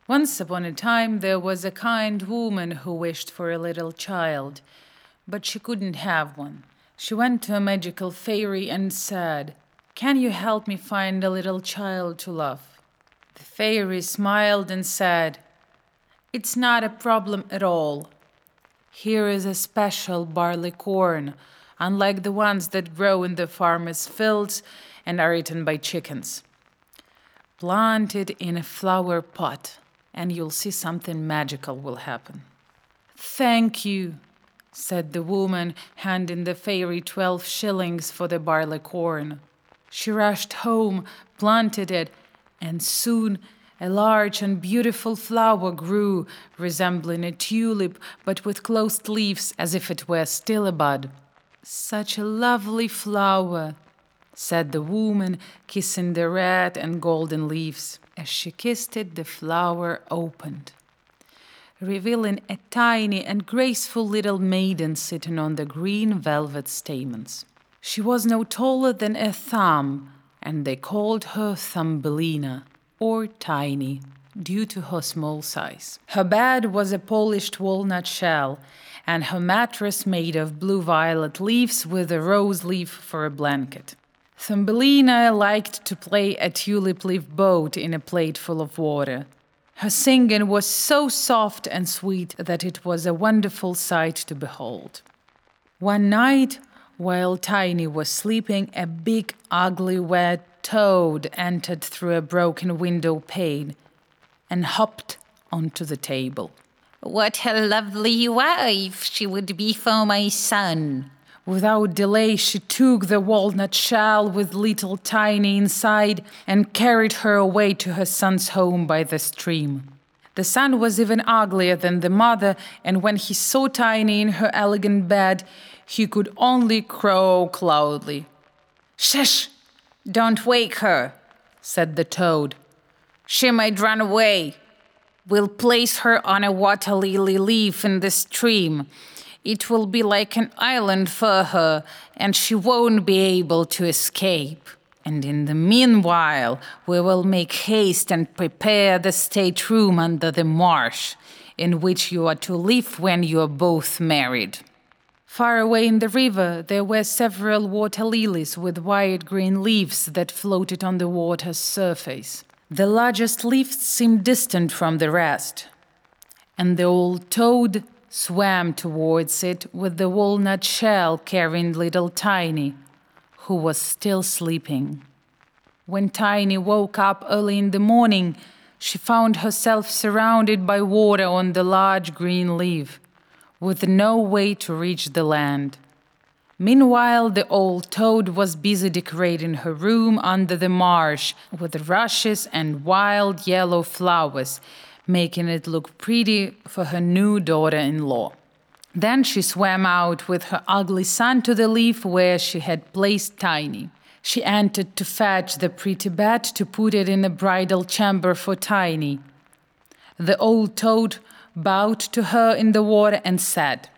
Once upon a time there was a kind woman who wished for a little child, but she couldn't have one. She went to a magical fairy and said, "Can you help me find a little child to love?" The fairy smiled and said, "It's not a problem at all. Here is a special barley corn, unlike the ones that grow in the farmers' fields and are eaten by chickens. Plant it in a flower pot, and you'll see something magical will happen." "Thank you," said the woman, handing the fairy 12 shillings for the barley corn. She rushed home, planted it, and soon a large and beautiful flower grew, resembling a tulip, but with closed leaves as if it were still a bud. "Such a lovely flower," said the woman, kissing the red and golden leaves. As she kissed it, the flower opened, revealing a tiny and graceful little maiden sitting on the green velvet stamens. She was no taller than a thumb, and they called her Thumbelina, or Tiny, due to her small size. Her bed was a polished walnut shell, and her mattress made of blue-violet leaves with a rose leaf for a blanket. Thumbelina liked to play a tulip leaf boat in a plate full of water. Her singing was so soft and sweet that it was a wonderful sight to behold. One night, while Tiny was sleeping, a big, ugly, wet toad entered through a broken window pane and hopped onto the table. "What a lovely wife she would be for my son." Without delay, she took the walnut shell with little Tiny inside and carried her away to her son's home by the stream. The son was even uglier than the mother, and when he saw Tiny in her elegant bed, he could only croak loudly. "Shush! Don't wake her," said the toad. "She might run away. We'll place her on a water lily leaf in the stream. It will be like an island for her, and she won't be able to escape. And in the meanwhile, we will make haste and prepare the stateroom under the marsh, in which you are to live when you are both married." Far away in the river, there were several water lilies with wide green leaves that floated on the water's surface. The largest leaf seemed distant from the rest, and the old toad swam towards it with the walnut shell carrying little Tiny, who was still sleeping. When Tiny woke up early in the morning, she found herself surrounded by water on the large green leaf, with no way to reach the land. Meanwhile, the old toad was busy decorating her room under the marsh with rushes and wild yellow flowers, making it look pretty for her new daughter-in-law. Then she swam out with her ugly son to the leaf where she had placed Tiny. She entered to fetch the pretty bed to put it in a bridal chamber for Tiny. The old toad bowed to her in the water and said,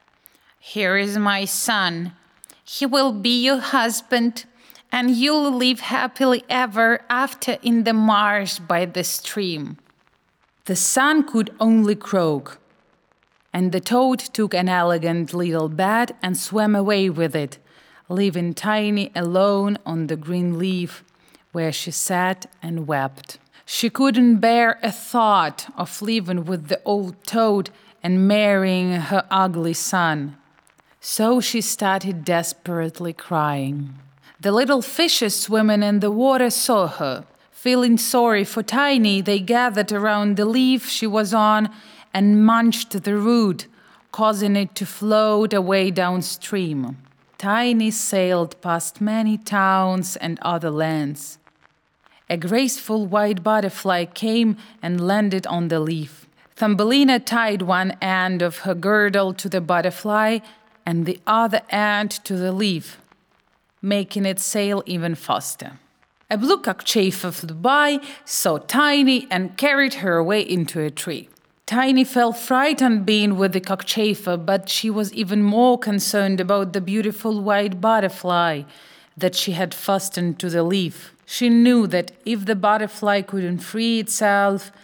"Here is my son. He will be your husband, and you'll live happily ever after in the marsh by the stream." The son could only croak, and the toad took an elegant little bed and swam away with it, leaving Tiny alone on the green leaf, where she sat and wept. She couldn't bear a thought of living with the old toad and marrying her ugly son. So she started desperately crying. The little fishes swimming in the water saw her. Feeling sorry for Tiny, they gathered around the leaf she was on and munched the root, causing it to float away downstream. Tiny sailed past many towns and other lands. A graceful white butterfly came and landed on the leaf. Thumbelina tied one end of her girdle to the butterfly and the other end to the leaf, making it sail even faster. A blue cockchafer flew by, saw Tiny, and carried her away into a tree. Tiny felt frightened being with the cockchafer, but she was even more concerned about the beautiful white butterfly that she had fastened to the leaf. She knew that if the butterfly couldn't free itself,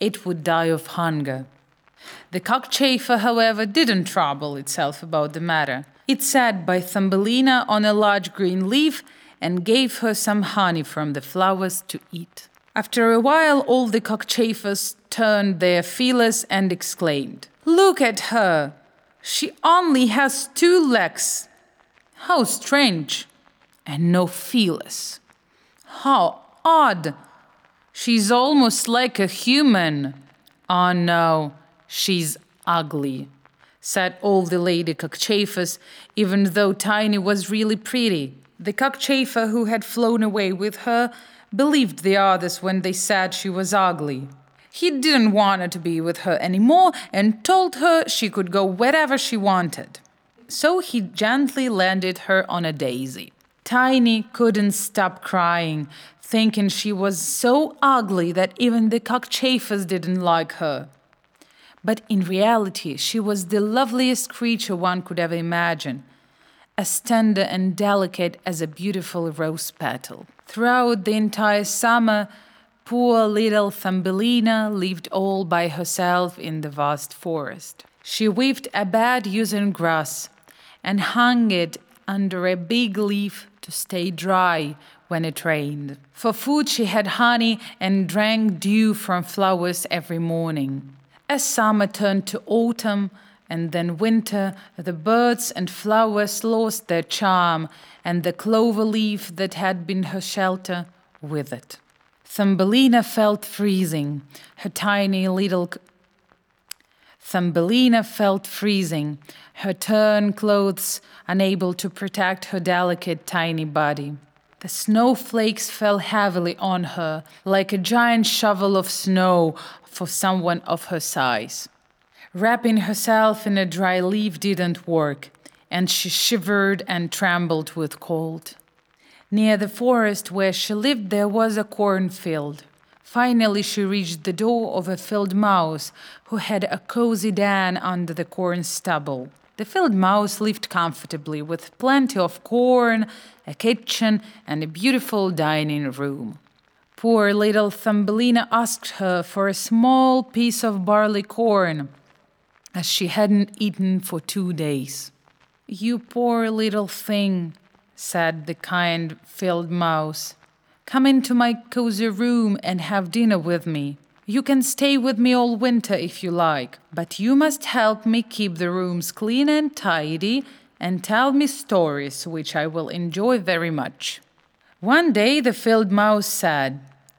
it would die of hunger. The cockchafer, however, didn't trouble itself about the matter. It sat by Thumbelina on a large green leaf and gave her some honey from the flowers to eat. After a while, all the cockchafers turned their feelers and exclaimed, "Look at her! She only has 2 legs. How strange! And no feelers. How odd! She's almost like a human. Oh no, she's ugly," said all the lady cockchafers, even though Tiny was really pretty. The cockchafer who had flown away with her believed the others when they said she was ugly. He didn't want her to be with her anymore and told her she could go wherever she wanted. So he gently landed her on a daisy. Tiny couldn't stop crying, thinking she was so ugly that even the cockchafers didn't like her. But in reality, she was the loveliest creature one could ever imagine, as tender and delicate as a beautiful rose petal. Throughout the entire summer, poor little Thumbelina lived all by herself in the vast forest. She weaved a bed using grass and hung it under a big leaf to stay dry when it rained. For food, she had honey and drank dew from flowers every morning. As summer turned to autumn and then winter, the birds and flowers lost their charm, and the clover leaf that had been her shelter withered. Thumbelina felt freezing. Thumbelina felt freezing, her torn clothes unable to protect her delicate tiny body. The snowflakes fell heavily on her, like a giant shovel of snow for someone of her size. Wrapping herself in a dry leaf didn't work, and she shivered and trembled with cold. Near the forest where she lived there was a cornfield. Finally she reached the door of a field mouse who had a cozy den under the corn stubble. The field mouse lived comfortably with plenty of corn, a kitchen, and a beautiful dining room. Poor little Thumbelina asked her for a small piece of barley corn, as she hadn't eaten for 2 days. "You poor little thing," said the kind field mouse. "Come into my cozy room and have dinner with me. You can stay with me all winter if you like, but you must help me keep the rooms clean and tidy and tell me stories, which I will enjoy very much." One day the field mouse said,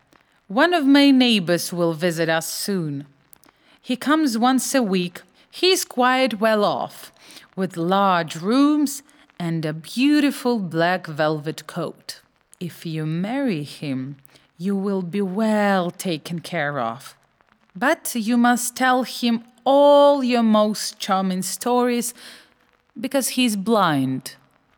"One of my neighbors will visit us soon. He comes once a week. He's quite well off, with large rooms and a beautiful black velvet coat. If you marry him, you will be well taken care of. But you must tell him all your most charming stories, because he's blind."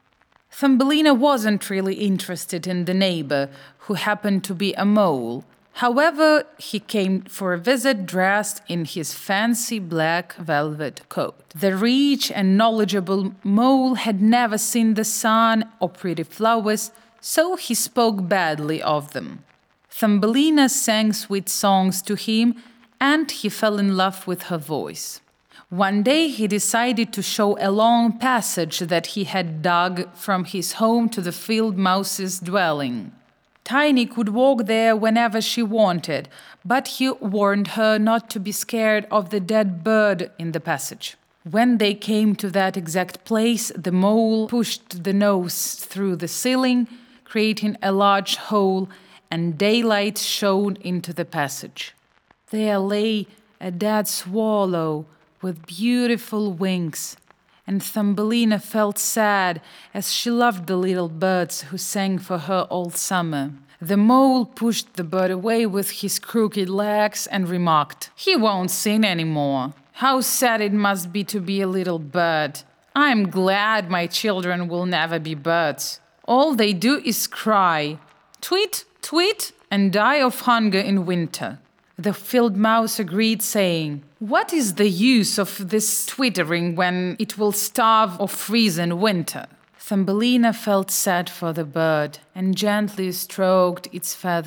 Thumbelina wasn't really interested in the neighbor, who happened to be a mole. However, he came for a visit dressed in his fancy black velvet coat. The rich and knowledgeable mole had never seen the sun or pretty flowers, so he spoke badly of them. Thumbelina sang sweet songs to him, and he fell in love with her voice. One day he decided to show a long passage that he had dug from his home to the field mouse's dwelling. Tiny could walk there whenever she wanted, but he warned her not to be scared of the dead bird in the passage. When they came to that exact place, the mole pushed the nose through the ceiling, creating a large hole, and daylight shone into the passage. There lay a dead swallow with beautiful wings, and Thumbelina felt sad as she loved the little birds who sang for her all summer. The mole pushed the bird away with his crooked legs and remarked, "He won't sing anymore. How sad it must be to be a little bird. I'm glad my children will never be birds. All they do is cry, tweet, tweet, and die of hunger in winter." The field mouse agreed, saying, "What is the use of this twittering when it will starve or freeze in winter?" Thumbelina felt sad for the bird and gently stroked its feathers.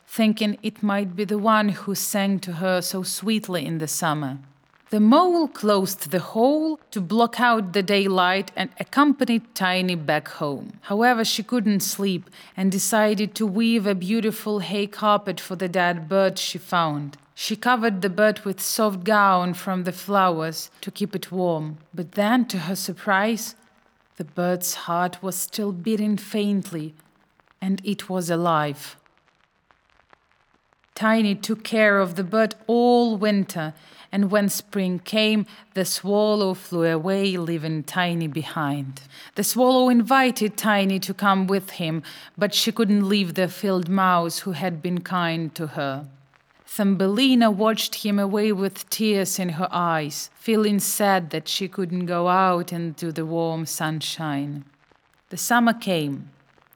thinking it might be the one who sang to her so sweetly in the summer. The mole closed the hole to block out the daylight and accompanied Tiny back home. However, she couldn't sleep and decided to weave a beautiful hay carpet for the dead bird she found. She covered the bird with soft gown from the flowers to keep it warm. But then, to her surprise, the bird's heart was still beating faintly, and it was alive. Tiny took care of the bird all winter, and when spring came, the swallow flew away, leaving Tiny behind. The swallow invited Tiny to come with him, but she couldn't leave the field mouse who had been kind to her. Thumbelina watched him away with tears in her eyes, feeling sad that she couldn't go out into the warm sunshine. The summer came.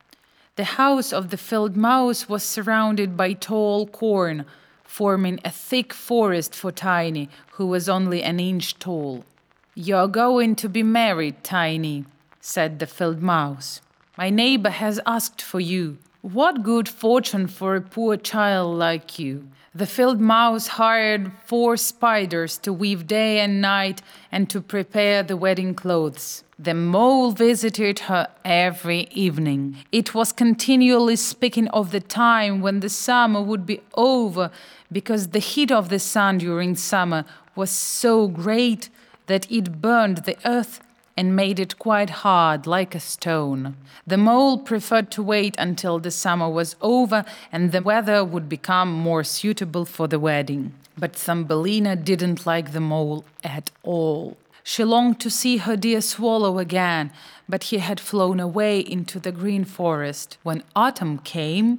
The house of the field mouse was surrounded by tall corn, forming a thick forest for Tiny, who was only an inch tall. "You're going to be married, Tiny," said the field mouse. "My neighbor has asked for you. What good fortune for a poor child like you." The field mouse hired 4 spiders to weave day and night and to prepare the wedding clothes. The mole visited her every evening. It was continually speaking of the time when the summer would be over, because the heat of the sun during summer was so great that it burned the earth and made it quite hard, like a stone. The mole preferred to wait until the summer was over and the weather would become more suitable for the wedding. But Thumbelina didn't like the mole at all. She longed to see her dear swallow again, but he had flown away into the green forest. When autumn came,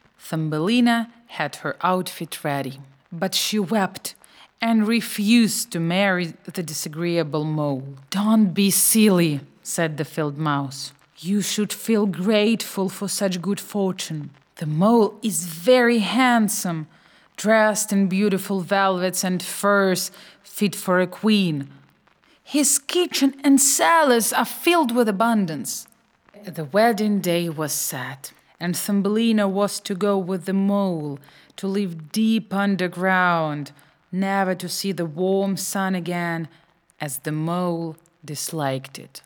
Thumbelina had her outfit ready. But she wept and refused to marry the disagreeable mole. "Don't be silly," said the field mouse. "You should feel grateful for such good fortune. The mole is very handsome, dressed in beautiful velvets and furs fit for a queen. His kitchen and cellars are filled with abundance." The wedding day was set, and Thumbelina was to go with the mole to live deep underground, never to see the warm sun again, as the mole disliked it.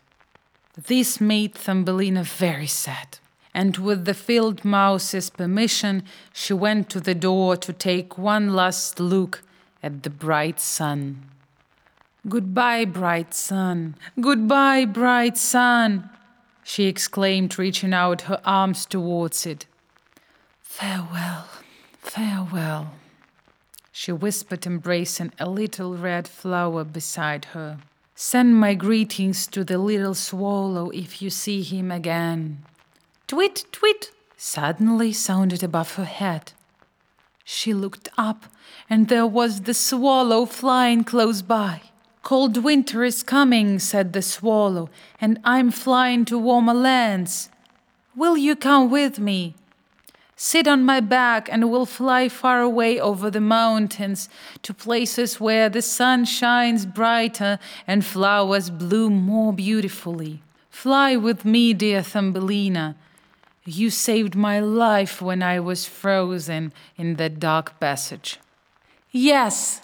This made Thumbelina very sad, and with the field mouse's permission, she went to the door to take one last look at the bright sun. "Goodbye, bright sun! Goodbye, bright sun!" she exclaimed, reaching out her arms towards it. "Farewell, farewell," she whispered, embracing a little red flower beside her. "Send my greetings to the little swallow if you see him again." "Tweet, tweet!" suddenly sounded above her head. She looked up, and there was the swallow flying close by. "Cold winter is coming," said the swallow, "and I'm flying to warmer lands. Will you come with me? Sit on my back and we'll fly far away over the mountains to places where the sun shines brighter and flowers bloom more beautifully. Fly with me, dear Thumbelina. You saved my life when I was frozen in that dark passage." "Yes,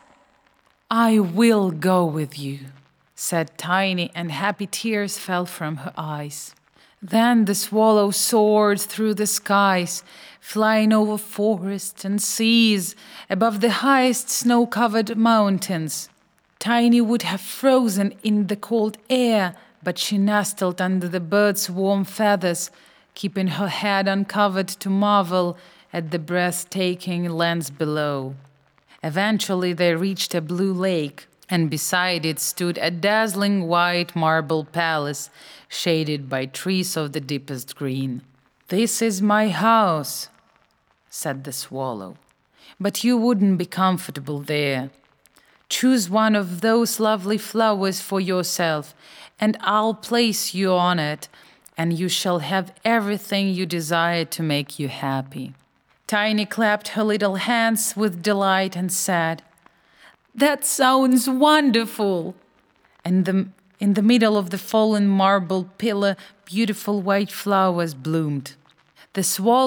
I will go with you," said Tiny, and happy tears fell from her eyes. Then the swallow soared through the skies, flying over forests and seas, above the highest snow-covered mountains. Tiny would have frozen in the cold air, but she nestled under the bird's warm feathers, keeping her head uncovered to marvel at the breathtaking lands below. Eventually they reached a blue lake, and beside it stood a dazzling white marble palace, shaded by trees of the deepest green. "This is my house," said the swallow, "but you wouldn't be comfortable there. Choose one of those lovely flowers for yourself, and I'll place you on it, and you shall have everything you desire to make you happy." Tiny clapped her little hands with delight and said, "That sounds wonderful!" And in the middle of the fallen marble pillar, beautiful white flowers bloomed. The swallow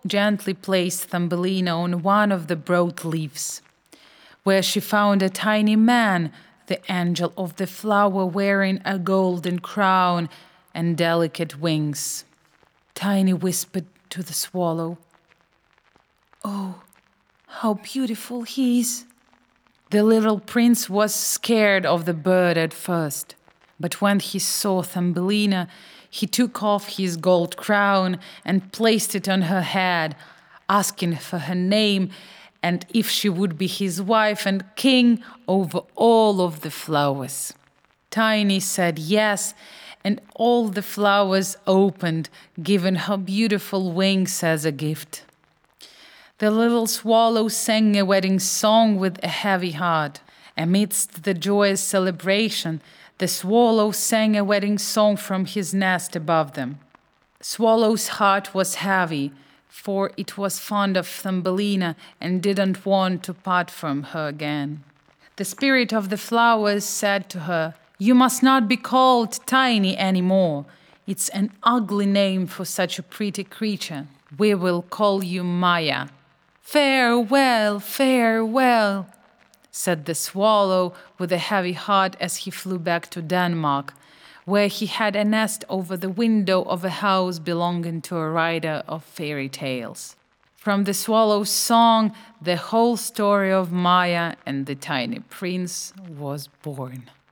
gently placed Thumbelina on one of the broad leaves, where she found a tiny man, the angel of the flower, wearing a golden crown and delicate wings. Tiny whispered to the swallow, "Oh, how beautiful he is!" The little prince was scared of the bird at first, but when he saw Thumbelina, he took off his gold crown and placed it on her head, asking for her name and if she would be his wife and king over all of the flowers. Tiny said yes, and all the flowers opened, giving her beautiful wings as a gift. The little swallow sang a wedding song with a heavy heart. Amidst the joyous celebration, the swallow sang a wedding song from his nest above them. Swallow's heart was heavy, for it was fond of Thumbelina and didn't want to part from her again. The spirit of the flowers said to her, "You must not be called Tiny anymore. It's an ugly name for such a pretty creature. We will call you Maya." "Farewell, farewell," said the swallow with a heavy heart as he flew back to Denmark, where he had a nest over the window of a house belonging to a writer of fairy tales. From the swallow's song, the whole story of Maya and the tiny prince was born.